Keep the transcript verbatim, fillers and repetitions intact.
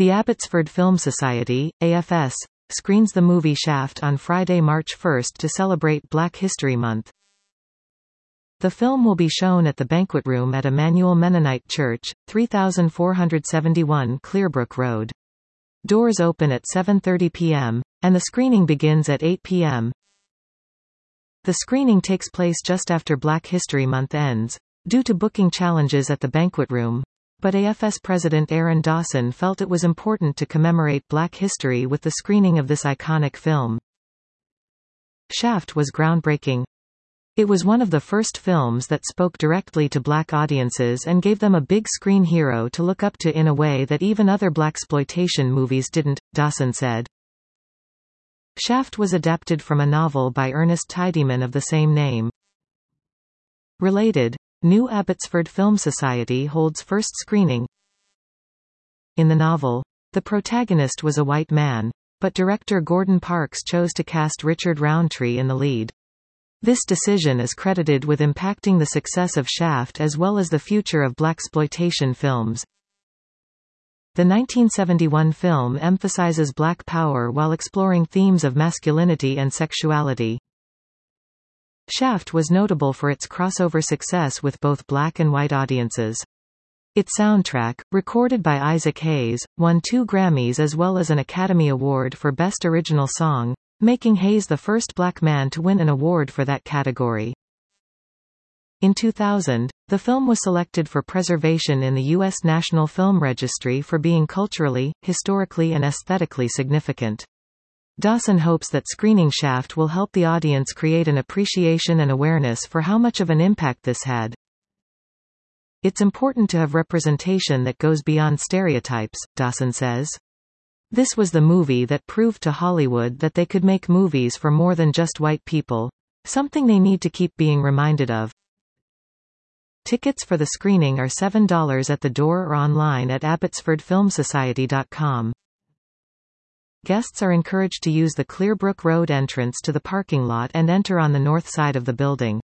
The Abbotsford Film Society, A F S, screens the movie Shaft on Friday, March first to celebrate Black History Month. The film will be shown at the Banquet Room at Emmanuel Mennonite Church, three thousand four hundred seventy-one Clearbrook Road. Doors open at seven thirty p m, and the screening begins at eight p m The screening takes place just after Black History Month ends, due to booking challenges at the Banquet Room, but A F S President Aaron Dawson felt it was important to commemorate Black history with the screening of this iconic film. Shaft was groundbreaking. It was one of the first films that spoke directly to Black audiences and gave them a big screen hero to look up to in a way that even other blaxploitation movies didn't, Dawson said. Shaft was adapted from a novel by Ernest Tidyman of the same name. Related, New Abbotsford Film Society holds first screening. In the novel, the protagonist was a white man, but director Gordon Parks chose to cast Richard Roundtree in the lead. This decision is credited with impacting the success of Shaft as well as the future of blaxploitation films. The nineteen seventy-one film emphasizes Black power while exploring themes of masculinity and sexuality. Shaft was notable for its crossover success with both Black and white audiences. Its soundtrack, recorded by Isaac Hayes, won two Grammys as well as an Academy Award for Best Original Song, making Hayes the first Black man to win an award for that category. In two thousand, the film was selected for preservation in the U S National Film Registry for being culturally, historically and aesthetically significant. Dawson hopes that screening Shaft will help the audience create an appreciation and awareness for how much of an impact this had. It's important to have representation that goes beyond stereotypes, Dawson says. This was the movie that proved to Hollywood that they could make movies for more than just white people, something they need to keep being reminded of. Tickets for the screening are seven dollars at the door or online at abbotsford film society dot com. Guests are encouraged to use the Clearbrook Road entrance to the parking lot and enter on the north side of the building.